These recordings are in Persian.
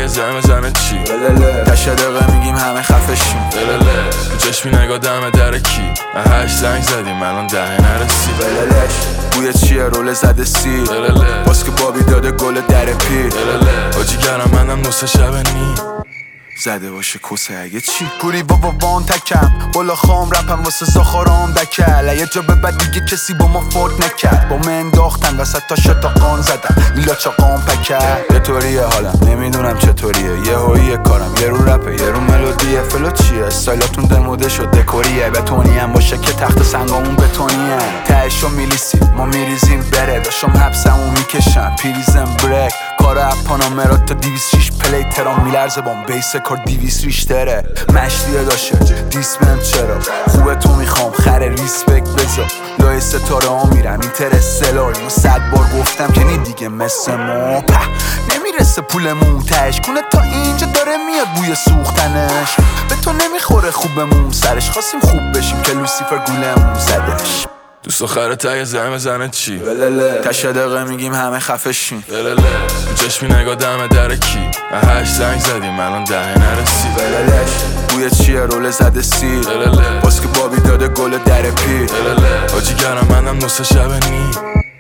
یه زمه چی تشه دقیقه میگیم همه خفشیم تو چشمی نگاه دم در کی 8 زنگ زدیم الان دهه نرسید بوی چیه روله زده سیر باز که بابی داده گل در پیر آجی گرم منم نصف شب نیم زده باشه کسه اگه چی پوری بابا وان تکم بالا خام رپم واسه زاخارام دکل یه جا به بعد دیگه کسی با ما فوت نکرد با من انداختن وسط تا شتاقان زدن میلا چاقام پکر یه طوریه حالم نمیدونم چطوریه یه هاییه کارم یه رو رپه یه رو ملودیه فلو چیه استایلاتون دموده شد دکوریه بتونی هم باشه که تخت سنگامون بتونیه تهشو میلیسی ما میریزیم بره داشتم حبسمون میکشم پیریزم بریک کار اپانا مراد تا 206 پلی ترام میلرزه بام بیس کار 200 ریشتره مشتیه داشه دیسمن چرا خوبه تو میخوام خره ریسپکت بذار لای ستاره ها میرم اینترستلار اینو 100 بار گفتم که نی دیگه مثل ما نمیرسه پولمون تش کنه تا اینجا داره میاد بوی سوختنش به تو نمیخوره خوبمون سرش خواستیم خوب بشیم که لوسیفر گولمون زدش دوست دختر ته زمه چی تشه دقیقه میگیم همه خفشیم تو چشمی نگاه دم در کی 8 زنگ زدیم الان دهه نرسید بوی چیه روله زده سیر باز که بابی داده گل در پیر آجی گرم منم نصف شب نیم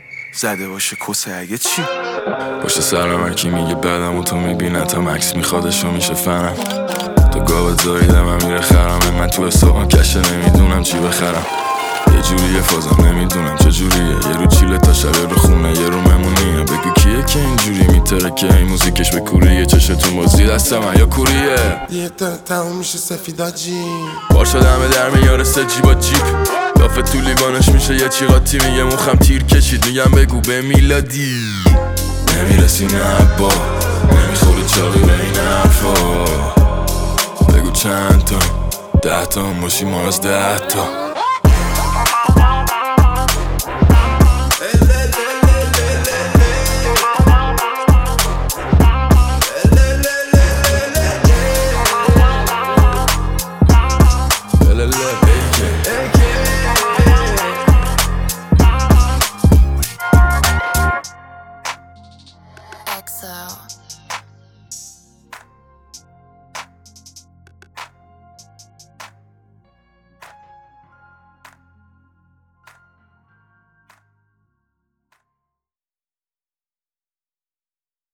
زده باشه کسه اگه چی پشت سرم هرکی میگه بدم و تو میبینه تا مکس میخوادشو میشه فنم تو گاوت زاییدم من میره خرم من تو حسابم کشه نمیدونم چی بخرم یه جوریه فازم نمیدونم چجوریه یه رو چیله تا شب رو خونه یه رو ممونیه بگو کیه که اینجوری میترکه این موزیکش به کوریه چشتون بازی دست من یا کوریه دیگه تموم میشه سفیداجی بار شدم در میارسه جیبا جیب لافه تو لیوانش میشه یه چی قاطی میگه مخم تیر کشید میگم بگو به میلادی نمیرسی نه با نمیخوری چاقی به این حرفا بگو چند تا 10 تا باشی ما از 10 تا